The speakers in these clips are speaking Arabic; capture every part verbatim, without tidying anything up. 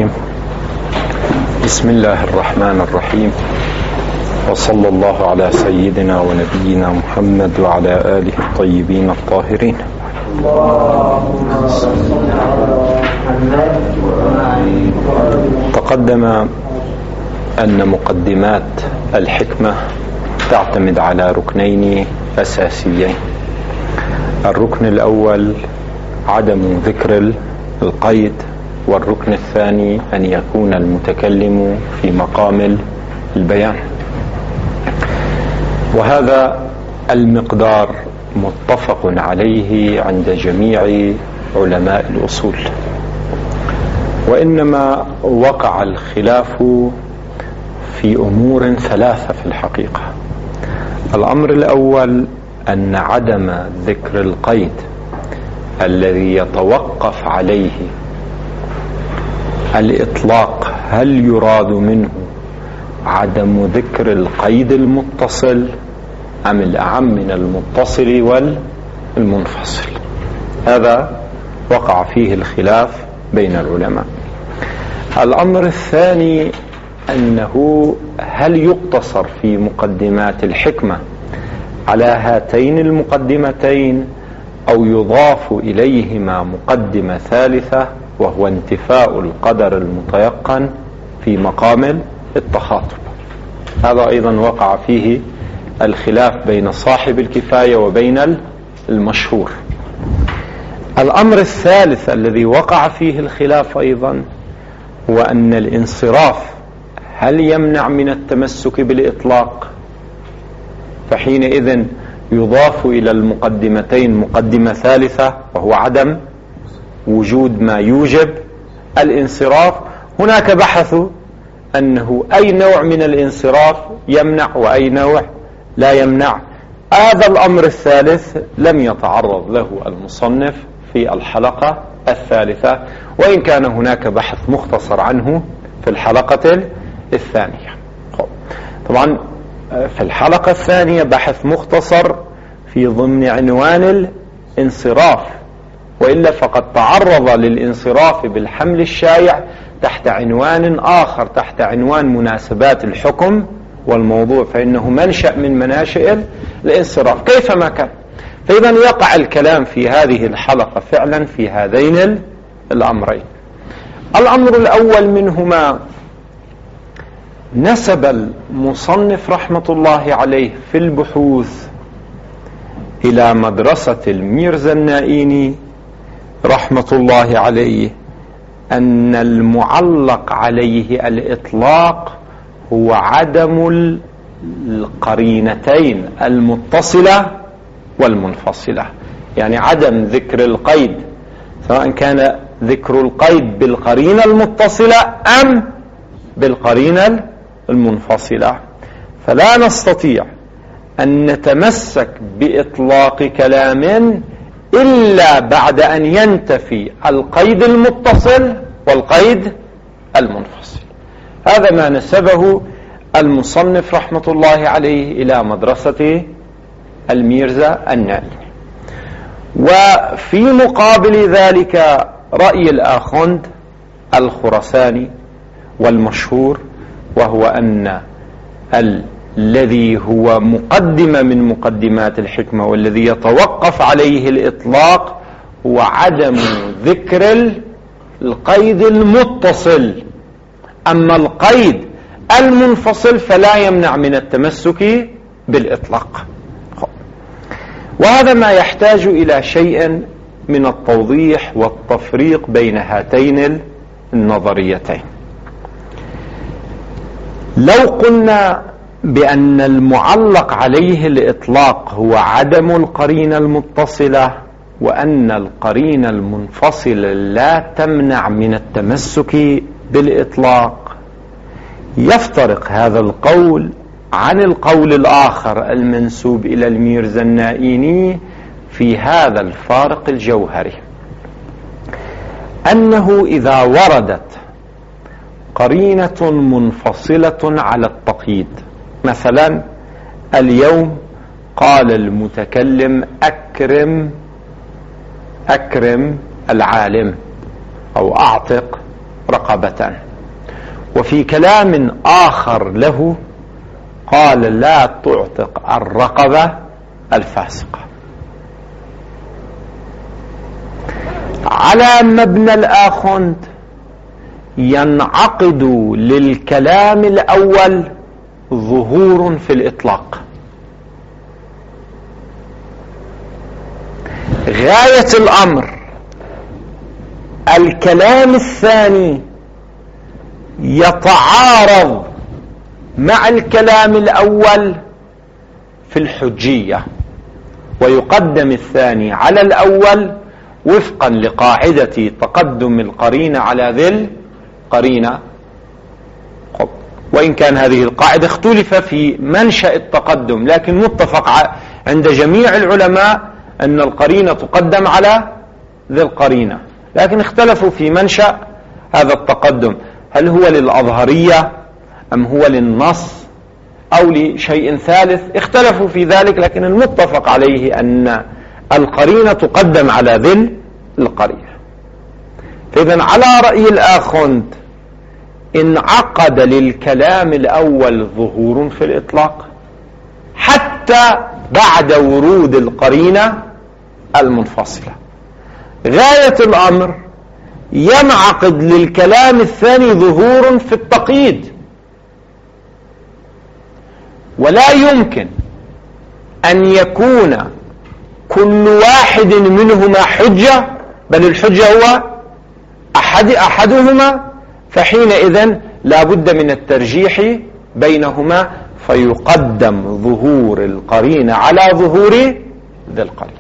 الرجيم. بسم الله الرحمن الرحيم، وصلى الله على سيدنا ونبينا محمد وعلى آله الطيبين الطاهرين. تقدم أن مقدمات الحكمة تعتمد على ركنين أساسيين. الركن الأول عدم ذكر القيد، والركن الثاني أن يكون المتكلم في مقام البيان. وهذا المقدار متفق عليه عند جميع علماء الأصول، وإنما وقع الخلاف في أمور ثلاثة في الحقيقة. الأمر الأول أن عدم ذكر القيد الذي يتوقف عليه الإطلاق، هل يراد منه عدم ذكر القيد المتصل أم الأعم من المتصل والمنفصل؟ هذا وقع فيه الخلاف بين العلماء. الأمر الثاني أنه هل يقتصر في مقدمات الحكمة على هاتين المقدمتين أو يضاف إليهما مقدمة ثالثة، وهو انتفاء القدر المتيقن في مقام التخاطب. هذا أيضا وقع فيه الخلاف بين صاحب الكفاية وبين المشهور. الأمر الثالث الذي وقع فيه الخلاف أيضا هو أن الانصراف هل يمنع من التمسك بالإطلاق، فحينئذ يضاف إلى المقدمتين مقدمة ثالثة وهو عدم وجود ما يوجب الانصراف. هناك بحثوا أنه أي نوع من الانصراف يمنع وأي نوع لا يمنع. هذا الأمر الثالث لم يتعرض له المصنف في الحلقة الثالثة، وإن كان هناك بحث مختصر عنه في الحلقة الثانية. طبعا في الحلقة الثانية بحث مختصر في ضمن عنوان الانصراف، وإلا فقد تعرض للانصراف بالحمل الشائع تحت عنوان آخر، تحت عنوان مناسبات الحكم والموضوع، فإنه منشأ من مناشئ الانصراف كيفما كان. فإذا يقع الكلام في هذه الحلقة فعلا في هذين الأمرين. الأمر الأول منهما نسب المصنف رحمة الله عليه في البحوث إلى مدرسة الميرزا النائيني رحمة الله عليه أن المعلق عليه الإطلاق هو عدم القرينتين المتصلة والمنفصلة، يعني عدم ذكر القيد، سواء كان ذكر القيد بالقرينة المتصلة أم بالقرينة المنفصلة. فلا نستطيع أن نتمسك بإطلاق كلام إلا بعد أن ينتفي القيد المتصل والقيد المنفصل. هذا ما نسبه المصنف رحمة الله عليه إلى مدرسة الميرزا النائيني. وفي مقابل ذلك رأي الآخوند الخراساني والمشهور، وهو أن الذي هو مقدمة من مقدمات الحكمة والذي يتوقف عليه الإطلاق هو عدم ذكر القيد المتصل، أما القيد المنفصل فلا يمنع من التمسك بالإطلاق. وهذا ما يحتاج إلى شيء من التوضيح والتفريق بين هاتين النظريتين. لو قلنا بأن المعلق عليه الإطلاق هو عدم القرينة المتصلة، وأن القرينة المنفصلة لا تمنع من التمسك بالإطلاق، يفترق هذا القول عن القول الآخر المنسوب إلى الميرزا النائيني في هذا الفارق الجوهري، أنه إذا وردت قرينة منفصلة على التقييد، مثلا اليوم قال المتكلم أكرم أكرم العالم أو أعتق رقبة. وفي كلام آخر له قال لا تعتق الرقبة الفاسقة. على مبنى الآخوند ينعقد للكلام الأول ظهور في الإطلاق. غاية الأمر الكلام الثاني يتعارض مع الكلام الأول في الحجية، ويقدم الثاني على الأول وفقا لقاعدة تقدم القرينة على ذي القرينة. وإن كان هذه القاعدة اختلف في منشأ التقدم، لكن متفق عند جميع العلماء أن القرينة تقدم على ذي القرينة، لكن اختلفوا في منشأ هذا التقدم، هل هو للأظهرية أم هو للنص أو لشيء ثالث. اختلفوا في ذلك، لكن المتفق عليه أن القرينة تقدم على ذي القرينة. فإذا على رأي الآخوند انعقد للكلام الأول ظهور في الإطلاق حتى بعد ورود القرينة المنفصلة. غاية الأمر ينعقد للكلام الثاني ظهور في التقييد، ولا يمكن أن يكون كل واحد منهما حجة، بل الحجة هو أحد أحدهما، فحينئذ لا بد من الترجيح بينهما، فيقدم ظهور القرينة على ظهور ذي القرينة.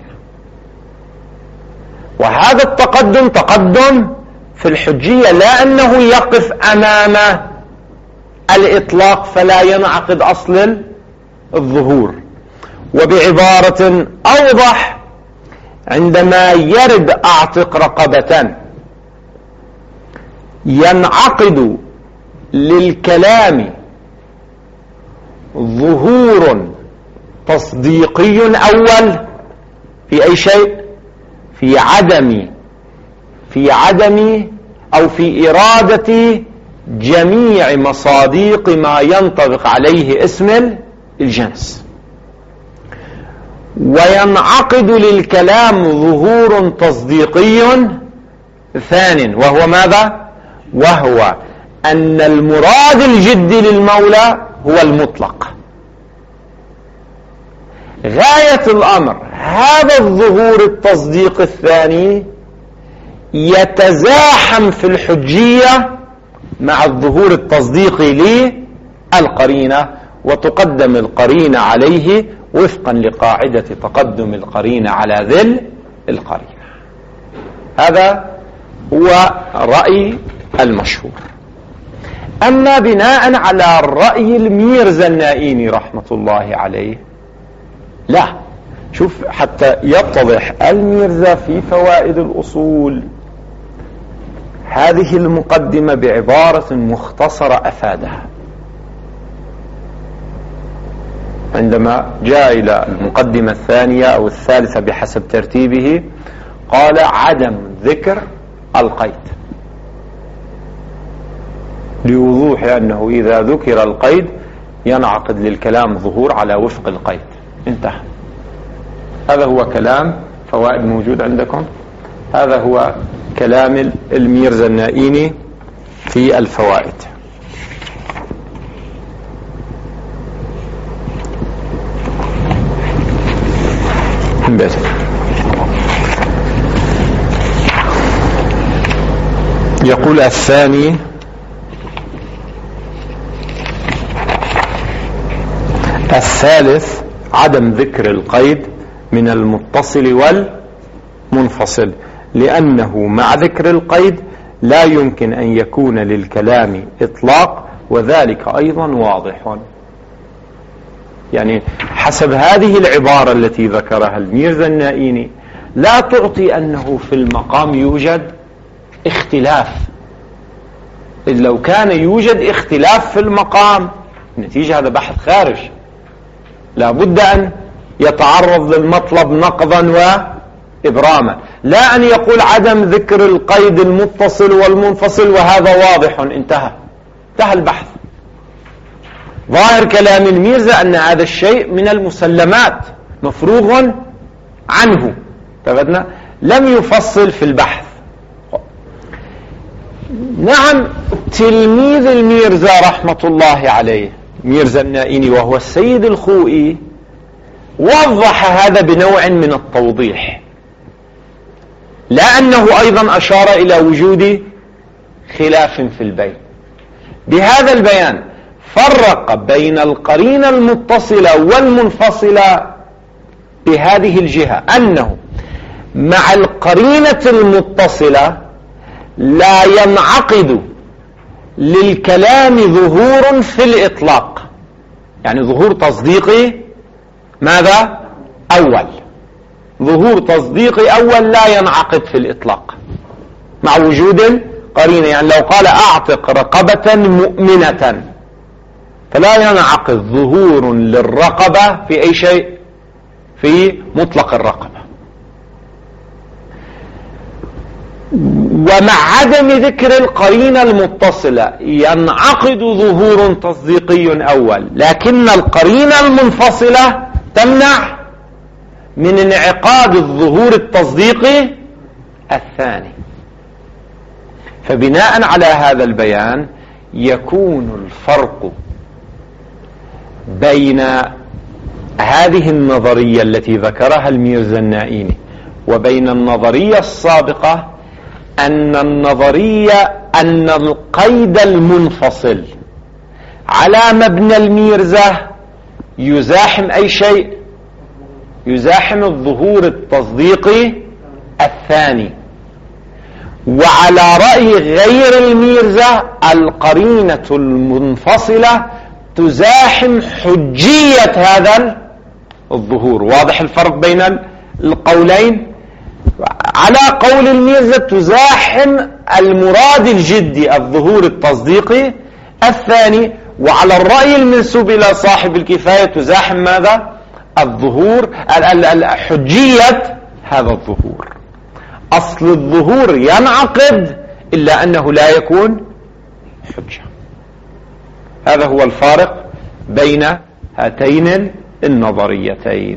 وهذا التقدم تقدم في الحجية، لا أنه يقف أمام الإطلاق فلا ينعقد أصل الظهور. وبعبارة أوضح، عندما يرد أعتق رقبة ينعقد للكلام ظهور تصديقي أول في أي شيء، في عدم في عدم أو في إرادة جميع مصاديق ما ينطبق عليه اسم الجنس. وينعقد للكلام ظهور تصديقي ثان، وهو ماذا؟ وهو أن المراد الجدي للمولى هو المطلق. غاية الأمر هذا الظهور التصديق الثاني يتزاحم في الحجية مع الظهور التصديقي للقرينة، وتقدم القرينة عليه وفقا لقاعدة تقدم القرينة على ذي القرينة. هذا هو رأي المشهور. أما بناء على الرأي الميرزا النائيني رحمة الله عليه، لا، شوف حتى يتضح الميرزا في فوائد الأصول هذه المقدمة بعبارة مختصرة أفادها. عندما جاء إلى المقدمة الثانية أو الثالثة بحسب ترتيبه قال عدم ذكر القيد، لوضوح أنه إذا ذكر القيد ينعقد للكلام ظهور على وفق القيد. انتهى. هذا هو كلام فوائد موجود عندكم، هذا هو كلام الميرزا النائيني في الفوائد. بس يقول الثاني الثالث عدم ذكر القيد من المتصل والمنفصل، لأنه مع ذكر القيد لا يمكن أن يكون للكلام إطلاق، وذلك أيضا واضح. يعني حسب هذه العبارة التي ذكرها الميرزا النائيني لا تعطي أنه في المقام يوجد اختلاف. إذ لو كان يوجد اختلاف في المقام نتيجة هذا بحث خارج، لا بد أن يتعرض للمطلب نقضا إبراما، لا أن يقول عدم ذكر القيد المتصل والمنفصل وهذا واضح انتهى انتهى البحث. ظاهر كلام الميرزا أن هذا الشيء من المسلمات مفروغ عنه، تبدنا لم يفصل في البحث. نعم، تلميذ الميرزا رحمة الله عليه ميرزا النائيني وهو السيد الخوئي وضح هذا بنوع من التوضيح، لا أنه أيضا أشار إلى وجود خلاف في البين. بهذا البيان فرق بين القرينة المتصلة والمنفصلة بهذه الجهة، أنه مع القرينة المتصلة لا ينعقد للكلام ظهور في الإطلاق، يعني ظهور تصديقي ماذا؟ أول، ظهور تصديقي أول لا ينعقد في الإطلاق مع وجود قرينة. يعني لو قال أعتق رقبة مؤمنة فلا ينعقد ظهور للرقبة في أي شيء، في مطلق الرقبة. ومع عدم ذكر القرينة المتصلة ينعقد ظهور تصديقي أول، لكن القرينة المنفصلة تمنع من انعقاد الظهور التصديقي الثاني. فبناء على هذا البيان يكون الفرق بين هذه النظرية التي ذكرها الميرزا النائيني وبين النظرية السابقة أن النظرية أن القيد المنفصل على مبنى الميرزا يزاحم أي شيء، يزاحم الظهور التصديقي الثاني. وعلى رأي غير الميرزا القرينة المنفصلة تزاحم حجية هذا الظهور. واضح الفرق بين القولين؟ على قول الميرزا تزاحم المراد الجدي الظهور التصديقي الثاني، وعلى الرأي المنسوب إلى صاحب الكفاية تزاحم ماذا؟ الظهور حجية هذا الظهور. أصل الظهور ينعقد إلا أنه لا يكون حجة. هذا هو الفارق بين هاتين النظريتين.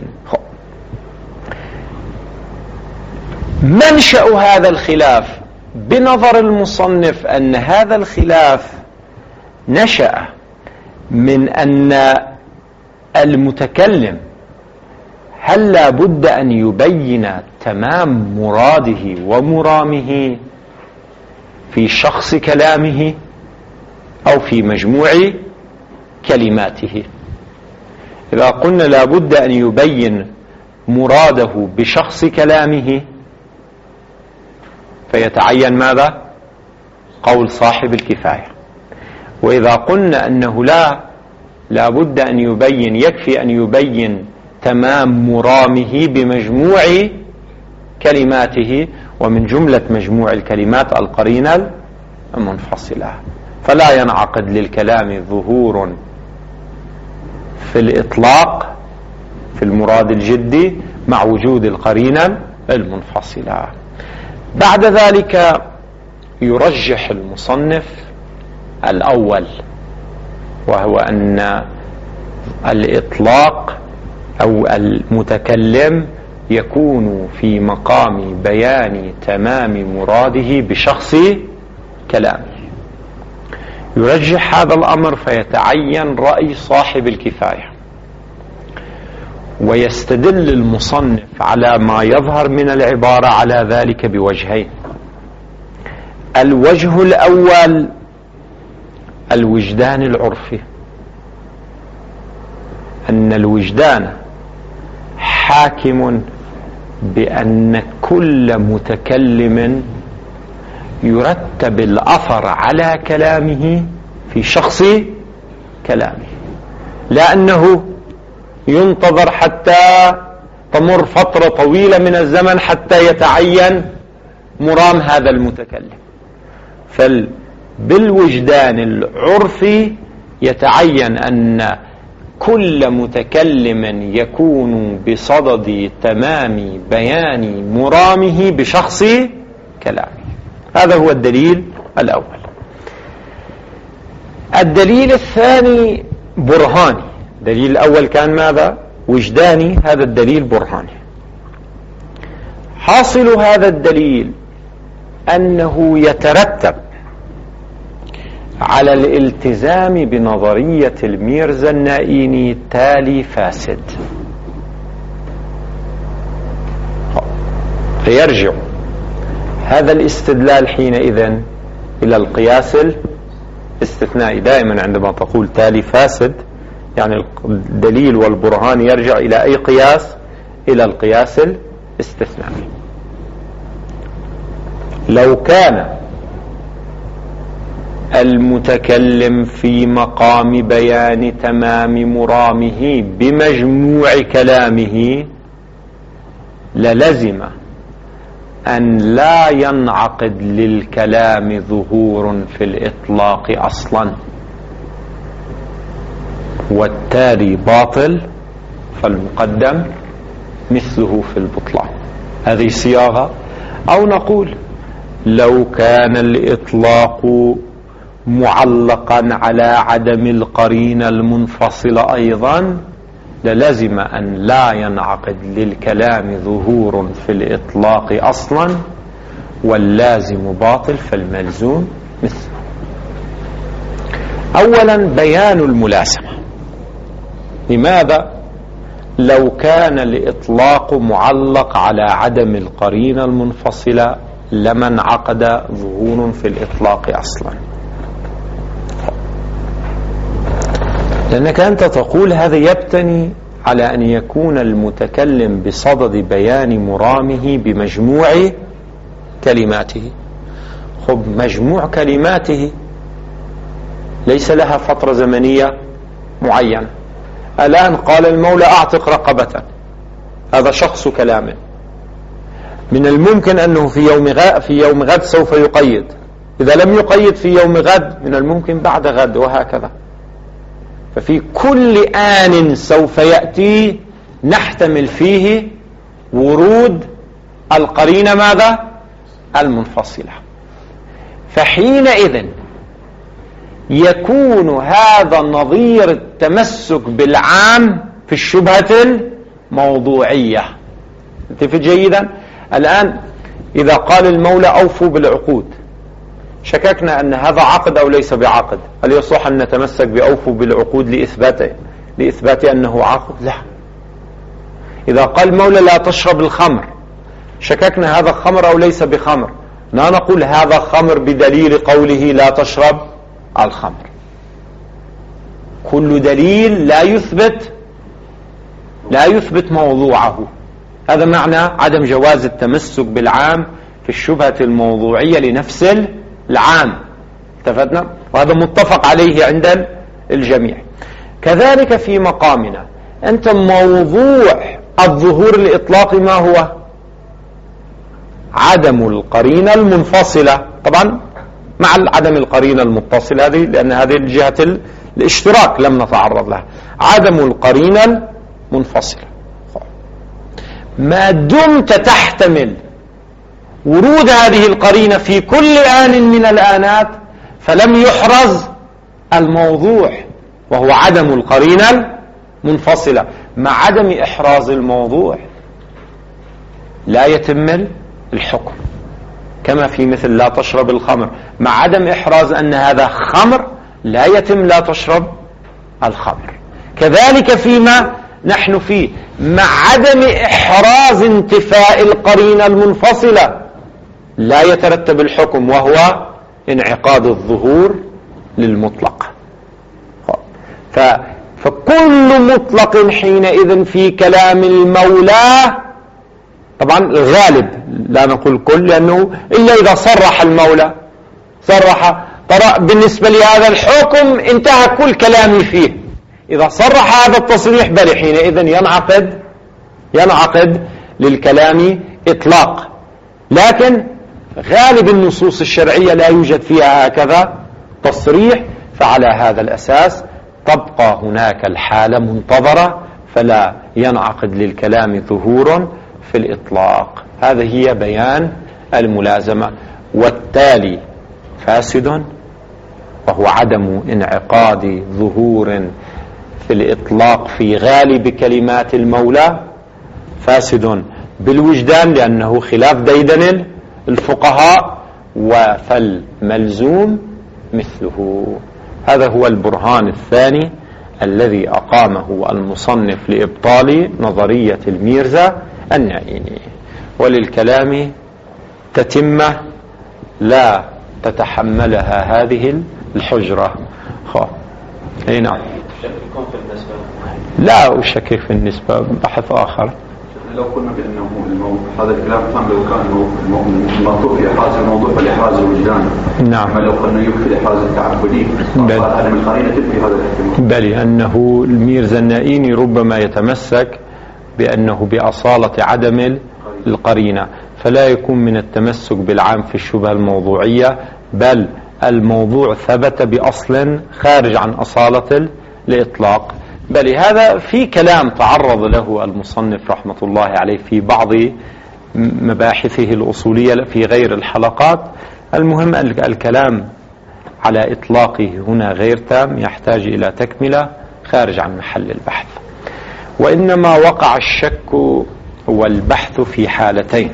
منشأ هذا الخلاف بنظر المصنف أن هذا الخلاف نشأ من أن المتكلم هل لا بد أن يبين تمام مراده ومرامه في شخص كلامه أو في مجموع كلماته. إذا قلنا لا بد أن يبين مراده بشخص كلامه فيتعين ماذا؟ قول صاحب الكفاية. وإذا قلنا أنه لا لا بد أن يبين، يكفي أن يبين تمام مرامه بمجموع كلماته، ومن جملة مجموع الكلمات القرينة المنفصلة، فلا ينعقد للكلام ظهور في الإطلاق في المراد الجدي مع وجود القرينة المنفصلة. بعد ذلك يرجح المصنف الأول، وهو أن الإطلاق أو المتكلم يكون في مقام بيان تمام مراده بشخص كلامه. يرجح هذا الأمر فيتعين رأي صاحب الكفاية، ويستدل المصنف على ما يظهر من العبارة على ذلك بوجهين. الوجه الأول الوجدان العرفي، أن الوجدان حاكم بأن كل متكلم يرتب الأثر على كلامه في شخص كلامه، لأنه ينتظر حتى تمر فترة طويلة من الزمن حتى يتعين مرام هذا المتكلم. فبالوجدان العرفي يتعين أن كل متكلم يكون بصدد تمام بيان مرامه بشخص كلامه. هذا هو الدليل الأول. الدليل الثاني برهاني. الدليل الأول كان ماذا؟ وجداني. هذا الدليل برهاني. حاصل هذا الدليل أنه يترتب على الالتزام بنظرية الميرزا النائيني تالي فاسد، فيرجع هذا الاستدلال حينئذ إلى القياس الاستثنائي. دائما عندما تقول تالي فاسد يعني الدليل والبرهان يرجع إلى أي قياس؟ إلى القياس الاستثنائي. لو كان المتكلم في مقام بيان تمام مرامه بمجموع كلامه للزم أن لا ينعقد للكلام ظهور في الإطلاق أصلا، والتالي باطل فالمقدم مثله في البطلان. هذه صياغة. أو نقول لو كان الإطلاق معلقا على عدم القرينة المنفصلة أيضا للزم أن لا ينعقد للكلام ظهور في الإطلاق أصلا، واللازم باطل فالملزوم مثله. أولا بيان الملازمة. لماذا؟ لو كان الإطلاق معلق على عدم القرينة المنفصلة لما انعقد ظهور في الإطلاق أصلا، لأنك أنت تقول هذا يبتني على أن يكون المتكلم بصدد بيان مرامه بمجموع كلماته. خب مجموع كلماته ليس لها فترة زمنية معينة. الآن قال المولى أعتق رقبة، هذا شخص كلامه، من الممكن أنه في يوم غد في يوم غد سوف يقيد، إذا لم يقيد في يوم غد من الممكن بعد غد، وهكذا. ففي كل آن سوف يأتي نحتمل فيه ورود القرينة ماذا؟ المنفصلة. فحينئذ يكون هذا نظير التمسك بالعام في الشبهة الموضوعية. انتفت جيدا؟ الآن إذا قال المولى أوفوا بالعقود، شككنا أن هذا عقد أو ليس بعقد، هل يصح أن نتمسك بأوفوا بالعقود لإثباته لإثبات أنه عقد؟ لا. إذا قال المولى لا تشرب الخمر، شككنا هذا خمر أو ليس بخمر، لا نقول هذا خمر بدليل قوله لا تشرب الخمر. كل دليل لا يثبت لا يثبت موضوعه. هذا معنى عدم جواز التمسك بالعام في الشبهة الموضوعية لنفس العام. اتفقنا؟ وهذا متفق عليه عند الجميع. كذلك في مقامنا أنت موضوع الظهور الإطلاقي ما هو؟ عدم القرينة المنفصلة، طبعا مع عدم القرينة المتصلة هذه، لأن هذه الجهة الاشتراك لم نتعرض لها. عدم القرينة المنفصلة ما دمت تحتمل ورود هذه القرينة في كل آن من الآنات فلم يحرز الموضوع وهو عدم القرينة المنفصلة. مع عدم إحراز الموضوع لا يتم الحكم، كما في مثل لا تشرب الخمر، مع عدم إحراز أن هذا خمر لا يتم لا تشرب الخمر. كذلك فيما نحن فيه مع عدم إحراز انتفاء القرينة المنفصلة لا يترتب الحكم، وهو انعقاد الظهور للمطلق. ف... فكل مطلق حينئذ في كلام المولى، طبعا الغالب لا نقول كل، لأنه إلا إذا صرح المولى صرح ترى بالنسبة لهذا الحكم انتهى كل كلامي فيه، إذا صرح هذا التصريح بل حينئذ ينعقد ينعقد للكلام إطلاق. لكن غالب النصوص الشرعية لا يوجد فيها هكذا تصريح، فعلى هذا الأساس تبقى هناك الحالة منتظرة فلا ينعقد للكلام ظهور في الإطلاق. هذه هي بيان الملازمة. والتالي فاسد، وهو عدم انعقاد ظهور في الإطلاق في غالب كلمات المولى، فاسد بالوجدان لأنه خلاف ديدن الفقهاء، وفالملزوم مثله. هذا هو البرهان الثاني الذي أقامه المصنف لإبطال نظرية الميرزا النائيني. وللكلام تتمة لا تتحملها هذه الحجرة. أي نعم. لا أشكك في النسبة، بحث آخر. لو قلنا بأنه هذا الكلام كان لو كان المنطوق في إحراز الموضوع فالإحراز الوجدان، نعم، لو قلنا يكفي الإحراز التعبدي، هذا من قرينة تنفي هذا الاحتمال. بل أنه الميرزا النائيني ربما يتمسك بأنه بأصالة عدم القرينة، فلا يكون من التمسك بالعام في الشبهة الموضوعية، بل الموضوع ثبت بأصل خارج عن أصالة الإطلاق. بل هذا في كلام تعرض له المصنف رحمة الله عليه في بعض مباحثه الأصولية في غير الحلقات. المهم الكلام على إطلاقه هنا غير تام، يحتاج إلى تكملة خارج عن محل البحث. وإنما وقع الشك والبحث في حالتين: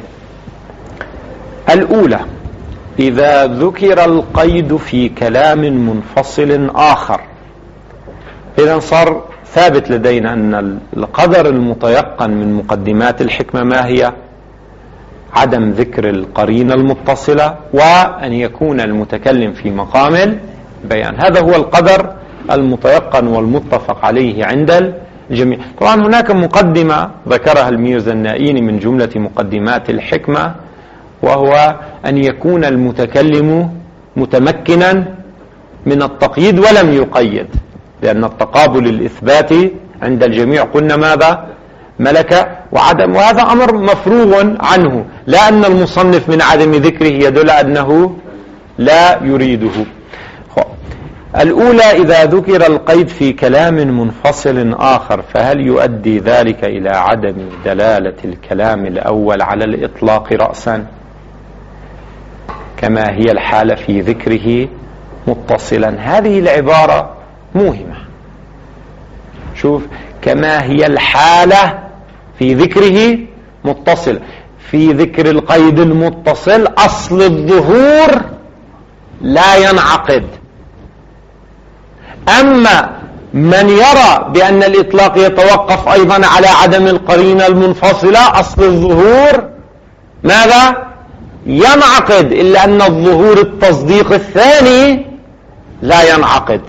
الأولى إذا ذكر القيد في كلام منفصل آخر، إذا صار ثابت لدينا أن القدر المتيقن من مقدمات الحكمة ما هي؟ عدم ذكر القرينة المتصلة، وأن يكون المتكلم في مقام البيان. هذا هو القدر المتيقن والمتفق عليه عند الجميع. طبعا هناك مقدمة ذكرها الميرزا النائيني من جملة مقدمات الحكمة، وهو أن يكون المتكلم متمكنا من التقييد ولم يقيد، لأن التقابل الإثبات عند الجميع قلنا ماذا؟ ملكة وعدم، وهذا أمر مفروغ عنه، لا أن المصنف من عدم ذكره يدل أنه لا يريده. الأولى إذا ذكر القيد في كلام منفصل آخر، فهل يؤدي ذلك إلى عدم دلالة الكلام الأول على الإطلاق رأسا كما هي الحالة في ذكره متصلا؟ هذه العبارة موهمة. شوف، كما هي الحالة في ذكره متصل، في ذكر القيد المتصل أصل الظهور لا ينعقد. أما من يرى بأن الإطلاق يتوقف أيضا على عدم القرينة المنفصلة، أصل الظهور ماذا؟ ينعقد، إلا أن الظهور التصديق الثاني لا ينعقد.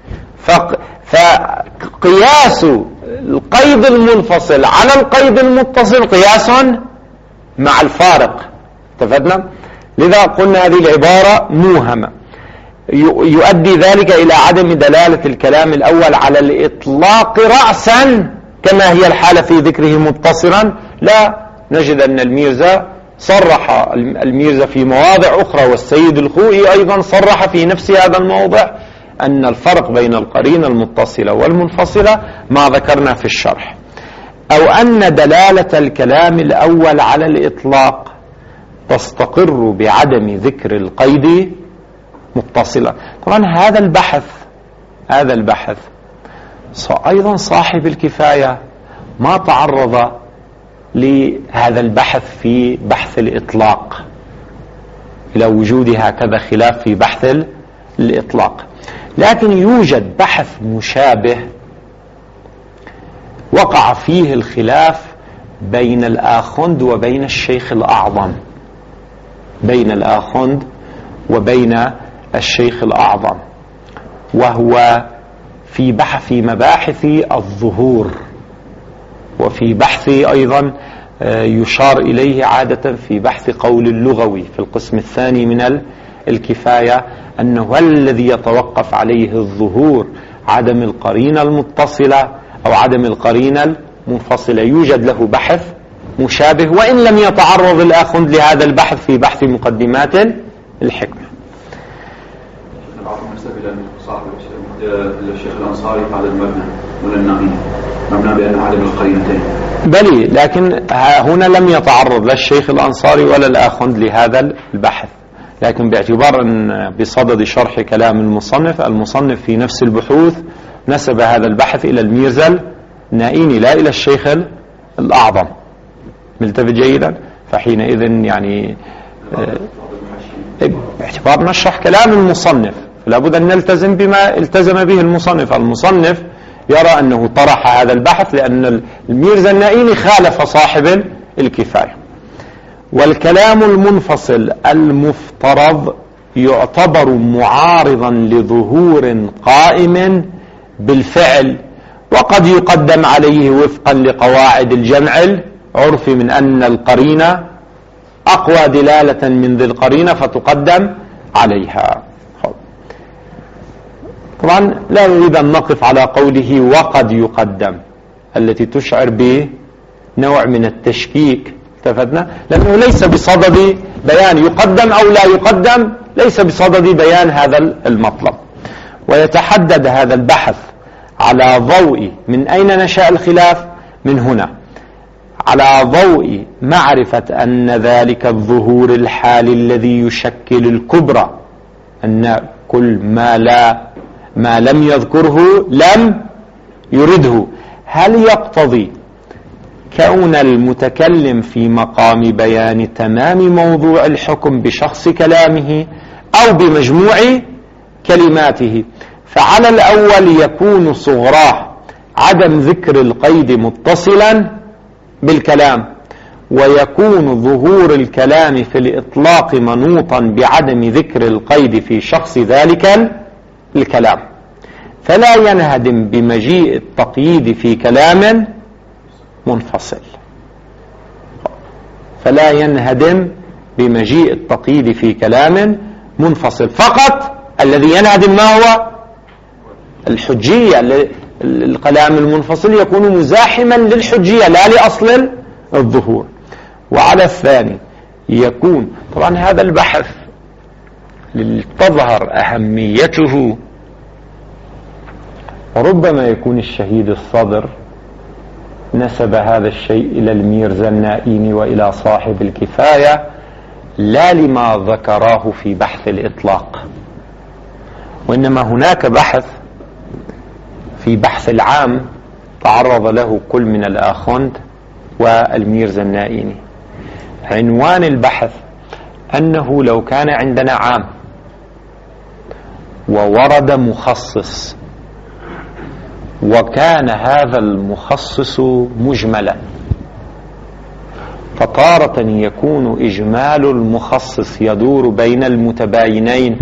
فقياس القيد المنفصل على القيد المتصل قياس مع الفارق، اتفقنا؟ لذا قلنا هذه العبارة موهمة. يؤدي ذلك إلى عدم دلالة الكلام الأول على الإطلاق رأسا كما هي الحالة في ذكره متصلا. لا، نجد أن الميرزا صرح الميرزا في مواضع أخرى، والسيد الخوئي أيضا صرح في نفس هذا الموضع أن الفرق بين القرينة المتصلة والمنفصلة ما ذكرنا في الشرح، أو أن دلالة الكلام الأول على الإطلاق تستقر بعدم ذكر القيد متصلة. طبعا هذا البحث هذا البحث أيضا صاحب الكفاية ما تعرض لهذا البحث في بحث الإطلاق، إلى وجود هكذا خلاف في بحث الإطلاق. لكن يوجد بحث مشابه وقع فيه الخلاف بين الآخوند وبين الشيخ الأعظم بين الآخوند وبين الشيخ الأعظم وهو في بحث في مباحث الظهور، وفي بحث أيضا يشار إليه عادة في بحث قول اللغوي في القسم الثاني من الكفاية، أنه الذي يتوقف عليه الظهور عدم القرينة المتصلة أو عدم القرينة المنفصلة. يوجد له بحث مشابه، وإن لم يتعرض الآخوند لهذا البحث في بحث مقدمات الحكمة. صاحب الشيخ الأنصاري هذا المبنى من النائين مبنى بأن عدم القرينتين. بلي، لكن هنا لم يتعرض لا الشيخ الأنصاري ولا الآخوند لهذا البحث، لكن باعتبار أن بصدد شرح كلام المصنف، المصنف في نفس البحوث نسب هذا البحث إلى الميرزا النائيني لا إلى الشيخ الأعظم. ملتفت جيدا؟ فحينئذ يعني باعتبار نشرح كلام المصنف فلا بد أن نلتزم بما التزم به المصنف. المصنف يرى أنه طرح هذا البحث لأن الميرزا النائيني خالف صاحب الكفاية. والكلام المنفصل المفترض يعتبر معارضا لظهور قائم بالفعل، وقد يقدم عليه وفقا لقواعد الجمع العرفي من أن القرينة أقوى دلالة من ذي القرينة فتقدم عليها. طبعا لا نريد أن نقف على قوله وقد يقدم التي تشعر بنوع من التشكيك، التفتنا، لأنه ليس بصدد بيان يقدم أو لا يقدم، ليس بصدد بيان هذا المطلب. ويتحدد هذا البحث على ضوء من أين نشأ الخلاف من هنا، على ضوء معرفة أن ذلك الظهور الحالي الذي يشكل الكبرى، أن كل ما لا ما لم يذكره لم يرده، هل يقتضي كون المتكلم في مقام بيان تمام موضوع الحكم بشخص كلامه أو بمجموع كلماته؟ فعلى الأول يكون صغراه عدم ذكر القيد متصلا بالكلام، ويكون ظهور الكلام في الإطلاق منوطا بعدم ذكر القيد في شخص ذلك الكلام، فلا ينهدم بمجيء التقييد في كلام منفصل فلا ينهدم بمجيء التقييد في كلام منفصل فقط. الذي ينهدم ما هو؟ الحجية. الكلام المنفصل يكون مزاحما للحجية لا لأصل الظهور. وعلى الثاني يكون طبعا هذا البحث لتظهر أهميته، وربما يكون الشهيد الصدر نسب هذا الشيء إلى الميرزا النائيني وإلى صاحب الكفاية لا لما ذكراه في بحث الإطلاق، وإنما هناك بحث في بحث العام تعرض له كل من الآخوند والميرزا النائيني. عنوان البحث أنه لو كان عندنا عام وورد مخصص وكان هذا المخصص مجملا، فطارة يكون إجمال المخصص يدور بين المتباينين،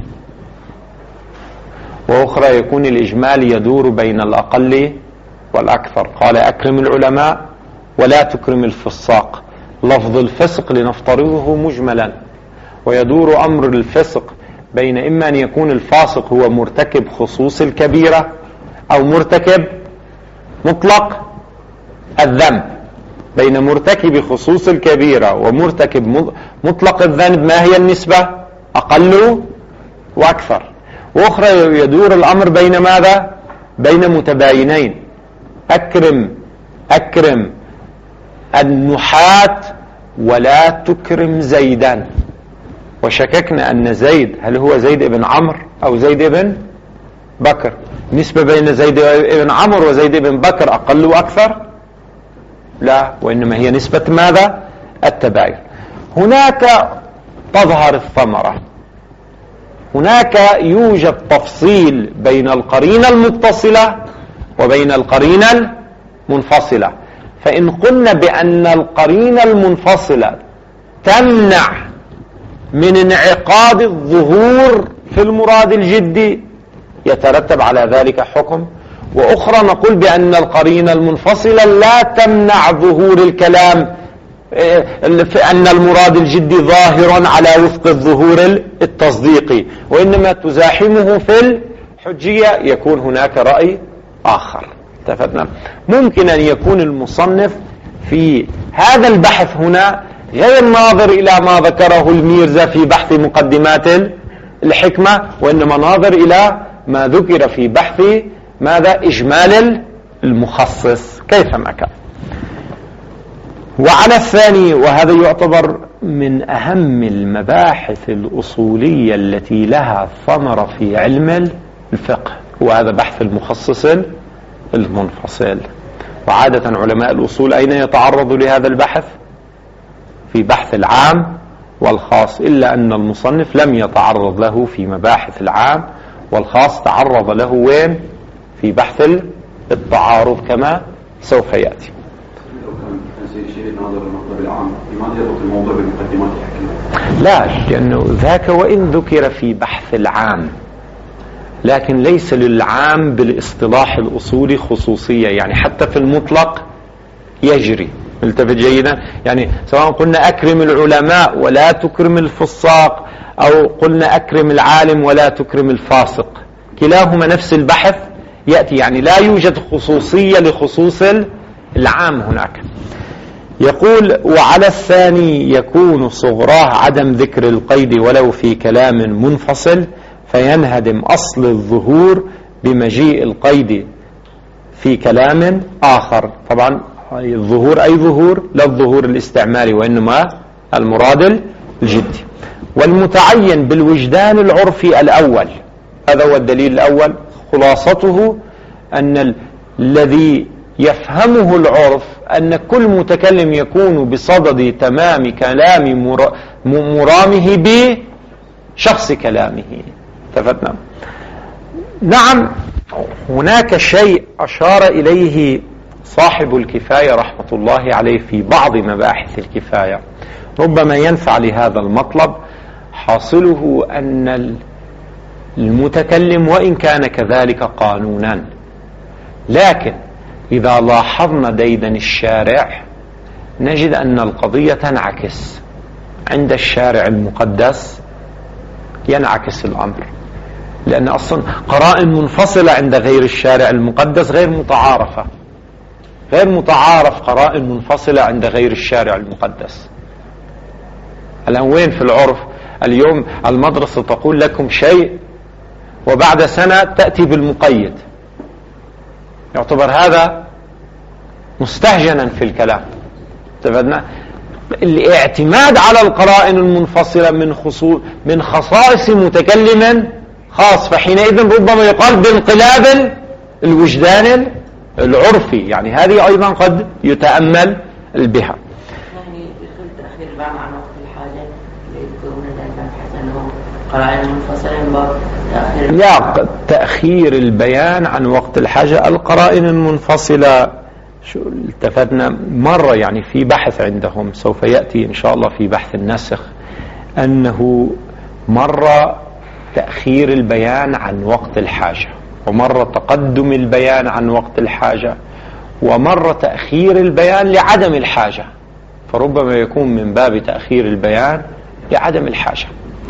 وأخرى يكون الإجمال يدور بين الأقل والأكثر. قال أكرم العلماء ولا تكرم الفساق، لفظ الفسق لنفترضه مجملا، ويدور أمر الفسق بين إما أن يكون الفاسق هو مرتكب خصوص الكبيرة أو مرتكب مطلق الذنب. بين مرتكب خصوص الكبيرة ومرتكب مطلق الذنب ما هي النسبة؟ أقل وأكثر. وأخرى يدور الأمر بين ماذا؟ بين متباينين، أكرم أكرم النحاة ولا تكرم زيدا، وشككنا أن زيد هل هو زيد ابن عمرو أو زيد ابن بكر؟ نسبة بين زيد ابن عمرو وزيد ابن بكر أقل وأكثر؟ لا، وإنما هي نسبة ماذا؟ التباين. هناك تظهر الثمرة، هناك يوجد تفصيل بين القرينة المتصلة وبين القرينة المنفصلة. فإن قلنا بأن القرينة المنفصلة تمنع من انعقاد الظهور في المراد الجدي يترتب على ذلك حكم، وأخرى نقول بأن القرينة المنفصلة لا تمنع ظهور الكلام، أن المراد الجدي ظاهرا على وفق الظهور التصديقي، وإنما تزاحمه في الحجية. يكون هناك رأي آخر. اتفقنا؟ ممكن أن يكون المصنف في هذا البحث هنا غير ناظر إلى ما ذكره الميرزا في بحث مقدمات الحكمة، وإنما ناظر إلى ما ذكر في بحث ماذا إجمال المخصص كيفما كان. وعلى الثاني، وهذا يعتبر من أهم المباحث الأصولية التي لها ثمرة في علم الفقه، وهذا بحث المخصص المنفصل. وعادة علماء الأصول أين يتعرضوا لهذا البحث؟ في بحث العام والخاص، إلا أن المصنف لم يتعرض له في مباحث العام والخاص، تعرض له وين؟ في بحث التعارض كما سوف يأتي. لا، لأنه ذاك وإن ذكر في بحث العام لكن ليس للعام بالاصطلاح الأصولي خصوصية، يعني حتى في المطلق يجري. التفت جيدا، يعني سواء قلنا أكرم العلماء ولا تكرم الفساق، أو قلنا أكرم العالم ولا تكرم الفاسق، كلاهما نفس البحث يأتي، يعني لا يوجد خصوصية لخصوص العام هناك. يقول: وعلى الثاني يكون صغراه عدم ذكر القيد ولو في كلام منفصل، فينهدم أصل الظهور بمجيء القيد في كلام آخر. طبعا الظهور أي ظهور؟ لا الظهور الاستعمالي، وإنما المراد الجدي. والمتعين بالوجدان العرفي الأول، هذا هو الدليل الأول. خلاصته أن الذي يفهمه العرف أن كل متكلم يكون بصدد تمام كلام مرامه بشخص كلامه. تفتنا. نعم، هناك شيء أشار إليه صاحب الكفاية رحمة الله عليه في بعض مباحث الكفاية، ربما ينفع لهذا المطلب. حاصله أن المتكلم وإن كان كذلك قانونا، لكن إذا لاحظنا ديدن الشارع نجد أن القضية تنعكس. عند الشارع المقدس ينعكس الأمر، لأن أصلا قرائن منفصلة عند غير الشارع المقدس غير متعارفة، غير متعارف قرائن منفصلة عند غير الشارع المقدس. الآن وين في العرف؟ اليوم المدرسة تقول لكم شيء وبعد سنة تأتي بالمقيد، يعتبر هذا مستهجنا في الكلام. تفدنا الاعتماد على القرائن المنفصلة من خصوص من خصائص متكلم خاص، فحينئذ ربما يقال بانقلاب الوجدان العرفي، يعني هذه أيضا قد يتأمل بها. يعني يدخل تأخير البيان عن وقت الحاجة ليكون ذلك حسنه قرائن منفصلة. لا، تأخير البيان عن وقت الحاجة القرائن المنفصلة شو التفتنا مرة، يعني في بحث عندهم سوف يأتي إن شاء الله في بحث النسخ، أنه مرة تأخير البيان عن وقت الحاجة، ومرة تقدم البيان عن وقت الحاجة، ومرة تأخير البيان لعدم الحاجة، فربما يكون من باب تأخير البيان لعدم الحاجة.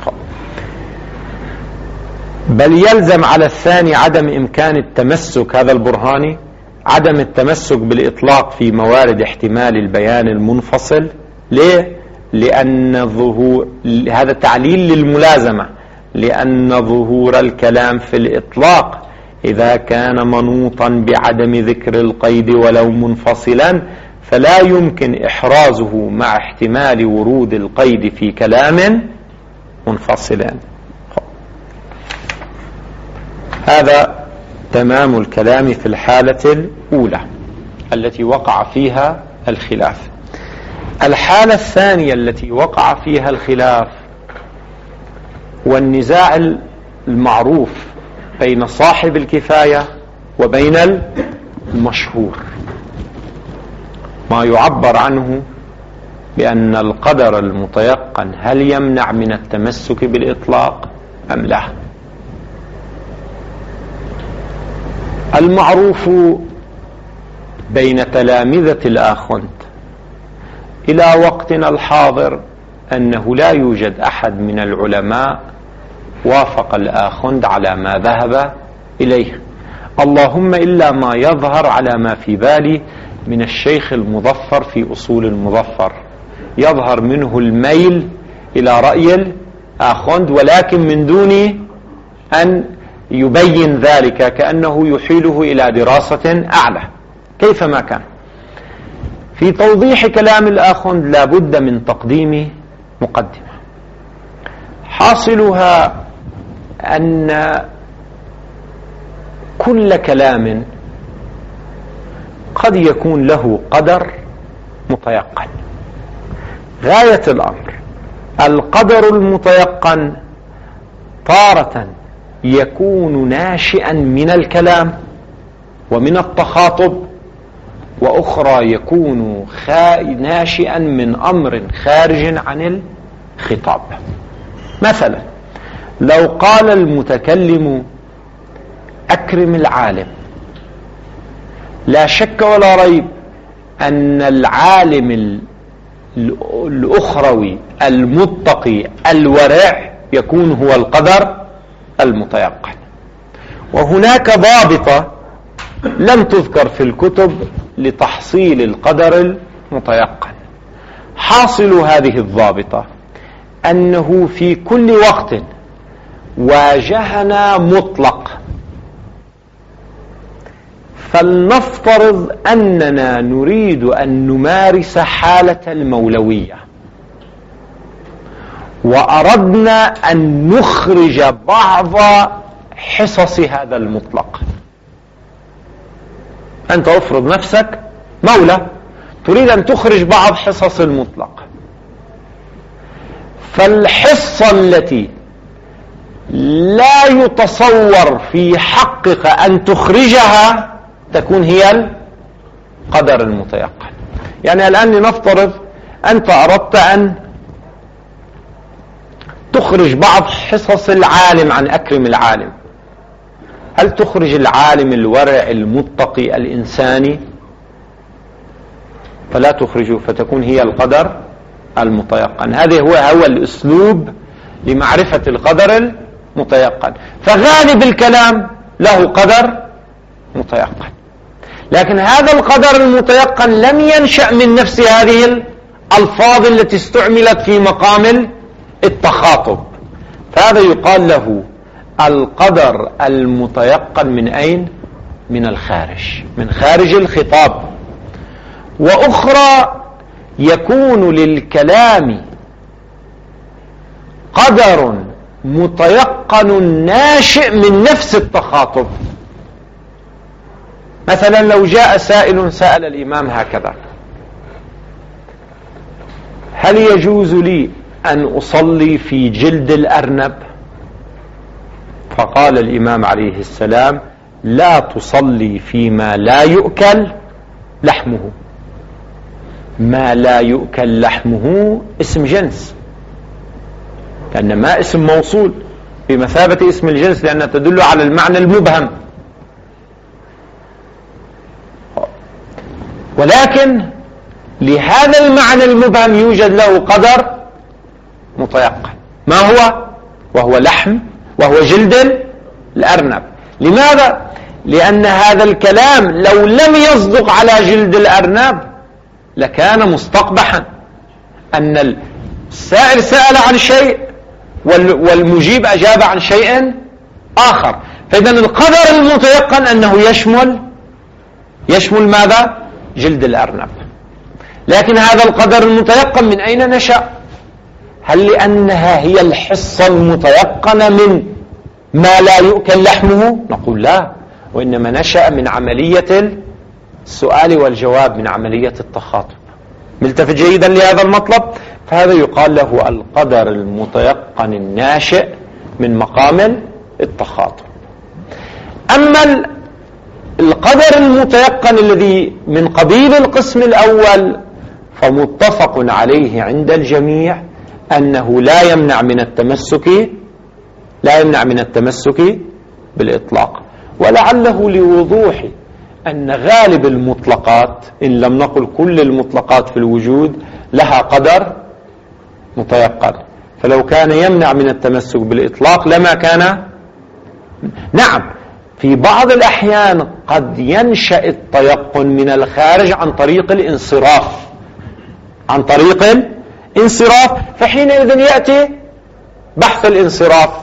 بل يلزم على الثاني عدم إمكان التمسك، هذا البرهاني، عدم التمسك بالإطلاق في موارد احتمال البيان المنفصل. ليه؟ لأن ظهور، هذا تعليل للملازمة، لأن ظهور الكلام في الإطلاق إذا كان منوطا بعدم ذكر القيد ولو منفصلا فلا يمكن إحرازه مع احتمال ورود القيد في كلام منفصل. هذا تمام الكلام في الحالة الأولى التي وقع فيها الخلاف. الحالة الثانية التي وقع فيها الخلاف والنزاع المعروف بين صاحب الكفاية وبين المشهور، ما يعبر عنه بأن القدر المتيقن هل يمنع من التمسك بالإطلاق أم لا. المعروف بين تلامذة الآخوند إلى وقتنا الحاضر أنه لا يوجد أحد من العلماء وافق الآخوند على ما ذهب إليه، اللهم إلا ما يظهر على ما في بالي من الشيخ المظفر في أصول المظفر، يظهر منه الميل إلى رأي الآخوند، ولكن من دون أن يبين ذلك كأنه يحيله إلى دراسة أعلى كيفما كان. في توضيح كلام الآخوند لا بد من تقديم مقدمة حاصلها أن كل كلام قد يكون له قدر متيقن. غاية الأمر القدر المتيقن تارة يكون ناشئا من الكلام ومن التخاطب، وأخرى يكون ناشئا من أمر خارج عن الخطاب. مثلا لو قال المتكلم أكرم العالم، لا شك ولا ريب أن العالم الأخروي المتقي الورع يكون هو القدر المتيقن. وهناك ضابطة لم تذكر في الكتب لتحصيل القدر المتيقن. حاصل هذه الضابطة أنه في كل وقت واجهنا مطلق فلنفترض أننا نريد أن نمارس حالة المولوية وأردنا أن نخرج بعض حصص هذا المطلق. أنت افرض نفسك مولى تريد أن تخرج بعض حصص المطلق، فالحصة التي لا يتصور في حقك أن تخرجها تكون هي القدر المتيقن. يعني الآن لنفترض أنت أردت أن تخرج بعض حصص العالم عن أكرم العالم، هل تخرج العالم الورع المتقي الإنساني؟ فلا تخرجه، فتكون هي القدر المتيقن. هذا هو هو الأسلوب لمعرفة القدر المتيقن. فغالب الكلام له قدر متيقن، لكن هذا القدر المتيقن لم ينشأ من نفس هذه الألفاظ التي استعملت في مقام التخاطب، فهذا يقال له القدر المتيقن من أين؟ من الخارج، من خارج الخطاب. وأخرى يكون للكلام قدر متيقن ناشئ من نفس التخاطب. مثلا لو جاء سائل سأل الإمام هكذا: هل يجوز لي أن أصلي في جلد الأرنب؟ فقال الإمام عليه السلام: لا تصلي فيما لا يؤكل لحمه. ما لا يؤكل لحمه اسم جنس، لأن ما اسم موصول بمثابة اسم الجنس، لأنها تدل على المعنى المبهم. ولكن لهذا المعنى المبهم يوجد له قدر متيقن، ما هو؟ وهو لحم، وهو جلد الأرنب. لماذا؟ لأن هذا الكلام لو لم يصدق على جلد الأرنب لكان مستقبحا، أن السائل سأل عن شيء والمجيب أجاب عن شيء آخر. فإذن القدر المتيقن أنه يشمل يشمل ماذا؟ جلد الأرنب. لكن هذا القدر المتيقن من أين نشأ؟ هل لأنها هي الحصة المتيقنة من ما لا يؤكل لحمه؟ نقول لا، وإنما نشأ من عملية السؤال والجواب، من عملية التخاطب. ملتفت جيدا لهذا المطلب؟ فهذا يقال له القدر المتيقن الناشئ من مقام التخاطب. أما القدر المتيقن الذي من قبيل القسم الأول فمتفق عليه عند الجميع أنه لا يمنع من التمسك لا يمنع من التمسك بالإطلاق. ولعله لوضوح أن غالب المطلقات، إن لم نقل كل المطلقات في الوجود، لها قدر متيقن. فلو كان يمنع من التمسك بالإطلاق لما كان. نعم، في بعض الأحيان قد ينشأ التيقن من الخارج عن طريق الانصراف عن طريق الانصراف فحينئذ يأتي بحث الانصراف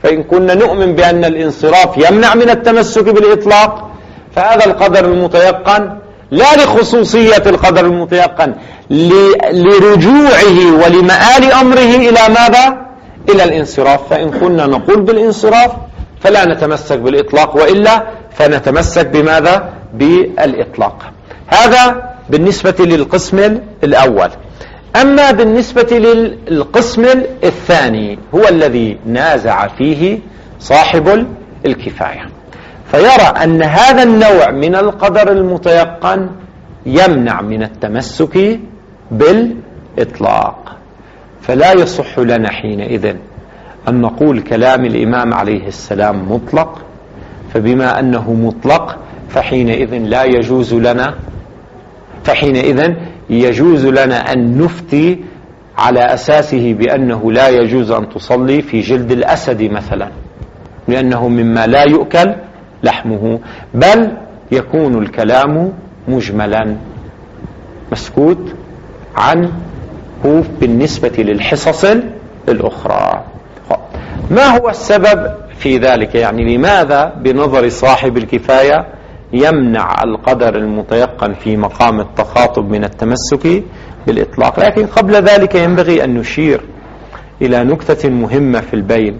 فإن كنا نؤمن بأن الانصراف يمنع من التمسك بالإطلاق فهذا القدر المتيقن لا لخصوصية القدر المتيقن، لرجوعه ولمآل أمره إلى ماذا؟ إلى الانصراف. فإن كنا نقول بالانصراف فلا نتمسك بالإطلاق، وإلا فنتمسك بماذا؟ بالإطلاق. هذا بالنسبة للقسم الأول. أما بالنسبة للقسم الثاني هو الذي نازع فيه صاحب الكفاية، فيرى أن هذا النوع من القدر المتيقن يمنع من التمسك بالإطلاق، فلا يصح لنا حينئذ أن نقول كلام الإمام عليه السلام مطلق، فبما أنه مطلق فحينئذ لا يجوز لنا فحينئذ يجوز لنا أن نفتي على أساسه بأنه لا يجوز أن تصلي في جلد الأسد مثلا، لأنه مما لا يؤكل لحمه، بل يكون الكلام مجملا مسكوت عنه بالنسبة للحصص الأخرى. ما هو السبب في ذلك؟ يعني لماذا بنظر صاحب الكفاية يمنع القدر المتيقن في مقام التخاطب من التمسك بالإطلاق؟ لكن قبل ذلك ينبغي أن نشير إلى نكتة مهمة في البين.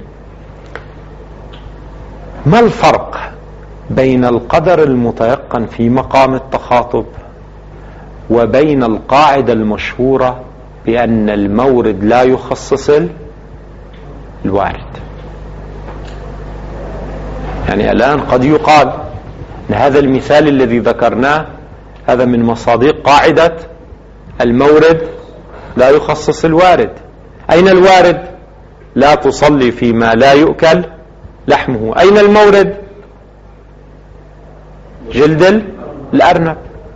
ما الفرق بين القدر المتيقن في مقام التخاطب وبين القاعدة المشهورة بأن المورد لا يخصص الوارد؟ يعني الآن قد يقال أن هذا المثال الذي ذكرناه هذا من مصادق قاعدة المورد لا يخصص الوارد. أين الوارد؟ لا تصلي فيما لا يؤكل لحمه. أين المورد؟ جلد الأرنب.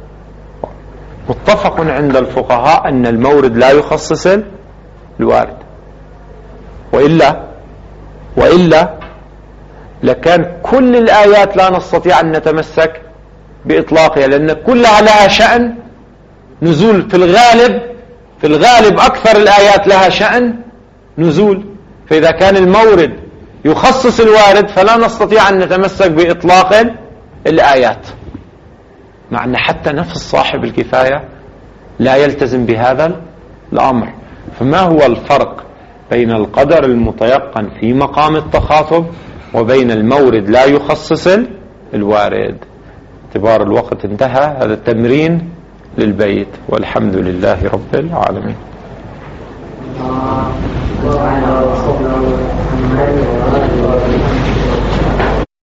متفق عند الفقهاء أن المورد لا يخصص الوارد، وإلا وإلا لكان كل الآيات لا نستطيع أن نتمسك بإطلاقها، لأن كلها لها شأن نزول. في الغالب في الغالب أكثر الآيات لها شأن نزول، فإذا كان المورد يخصص الوارد فلا نستطيع أن نتمسك بإطلاق الآيات، مع أن حتى نفس صاحب الكفاية لا يلتزم بهذا الأمر. فما هو الفرق بين القدر المتيقن في مقام التخاطب وبين المورد لا يخصص الوارد؟ اعتبار الوقت انتهى. هذا التمرين للبيت، والحمد لله رب العالمين.